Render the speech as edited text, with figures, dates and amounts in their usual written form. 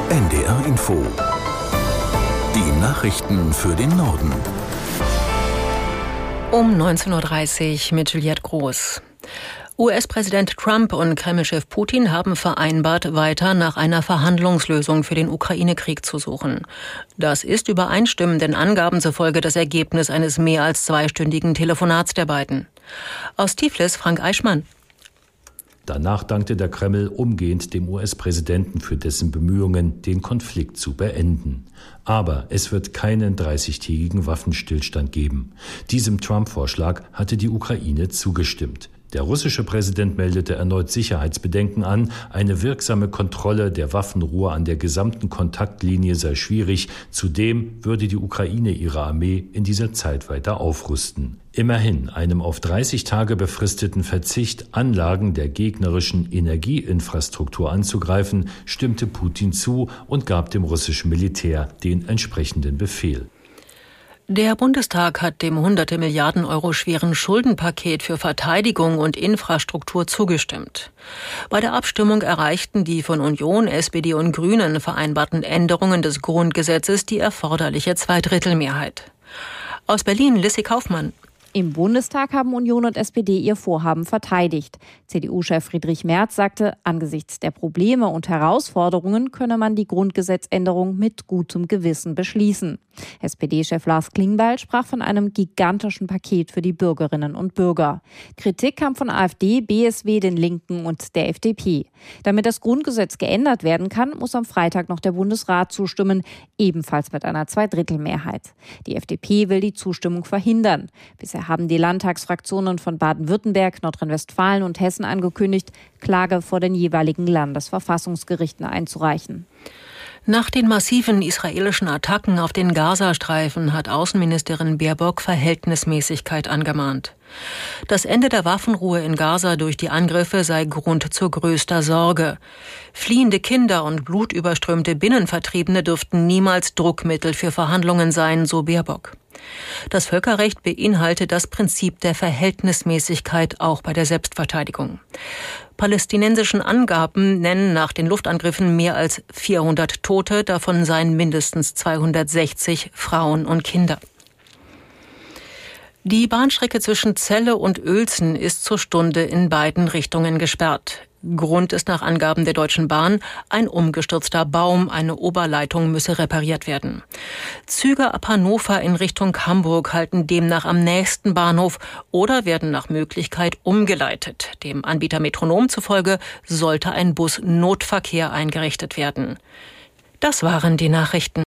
NDR Info. Die Nachrichten für den Norden. Um 19:30 Uhr mit Juliette Groß. US-Präsident Trump und Kreml-Chef Putin haben vereinbart, weiter nach einer Verhandlungslösung für den Ukraine-Krieg zu suchen. Das ist übereinstimmenden Angaben zufolge das Ergebnis eines mehr als zweistündigen Telefonats der beiden. Aus Tiflis Frank Eichmann. Danach dankte der Kreml umgehend dem US-Präsidenten für dessen Bemühungen, den Konflikt zu beenden. Aber es wird keinen 30-tägigen Waffenstillstand geben. Diesem Trump-Vorschlag hatte die Ukraine zugestimmt. Der russische Präsident meldete erneut Sicherheitsbedenken an. Eine wirksame Kontrolle der Waffenruhe an der gesamten Kontaktlinie sei schwierig. Zudem würde die Ukraine ihre Armee in dieser Zeit weiter aufrüsten. Immerhin einem auf 30 Tage befristeten Verzicht, Anlagen der gegnerischen Energieinfrastruktur anzugreifen, stimmte Putin zu und gab dem russischen Militär den entsprechenden Befehl. Der Bundestag hat dem 100 Milliarden Euro schweren Schuldenpaket für Verteidigung und Infrastruktur zugestimmt. Bei der Abstimmung erreichten die von Union, SPD und Grünen vereinbarten Änderungen des Grundgesetzes die erforderliche Zweidrittelmehrheit. Aus Berlin Lissy Kaufmann. Im Bundestag haben Union und SPD ihr Vorhaben verteidigt. CDU-Chef Friedrich Merz sagte, angesichts der Probleme und Herausforderungen könne man die Grundgesetzänderung mit gutem Gewissen beschließen. SPD-Chef Lars Klingbeil sprach von einem gigantischen Paket für die Bürgerinnen und Bürger. Kritik kam von AfD, BSW, den Linken und der FDP. Damit das Grundgesetz geändert werden kann, muss am Freitag noch der Bundesrat zustimmen, ebenfalls mit einer Zweidrittelmehrheit. Die FDP will die Zustimmung verhindern. Bisher haben die Landtagsfraktionen von Baden-Württemberg, Nordrhein-Westfalen und Hessen angekündigt, Klage vor den jeweiligen Landesverfassungsgerichten einzureichen. Nach den massiven israelischen Attacken auf den Gazastreifen hat Außenministerin Baerbock Verhältnismäßigkeit angemahnt. Das Ende der Waffenruhe in Gaza durch die Angriffe sei Grund zur größter Sorge. Fliehende Kinder und blutüberströmte Binnenvertriebene dürften niemals Druckmittel für Verhandlungen sein, so Baerbock. Das Völkerrecht beinhaltet das Prinzip der Verhältnismäßigkeit auch bei der Selbstverteidigung. Palästinensischen Angaben nennen nach den Luftangriffen mehr als 400 Tote, davon seien mindestens 260 Frauen und Kinder. Die Bahnstrecke zwischen Celle und Uelzen ist zur Stunde in beiden Richtungen gesperrt. Grund ist nach Angaben der Deutschen Bahn ein umgestürzter Baum, eine Oberleitung müsse repariert werden. Züge ab Hannover in Richtung Hamburg halten demnach am nächsten Bahnhof oder werden nach Möglichkeit umgeleitet. Dem Anbieter Metronom zufolge sollte ein Bus-Notverkehr eingerichtet werden. Das waren die Nachrichten.